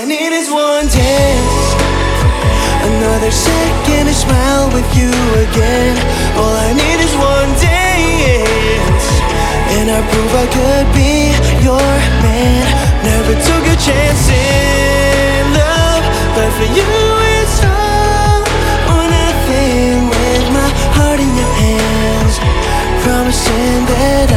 need is one dance, another second to smile with you again. All I need is one dance, and I prove I could be your man. Never took a chance in love, but for you it's all or nothing. With my heart in your hands, promising that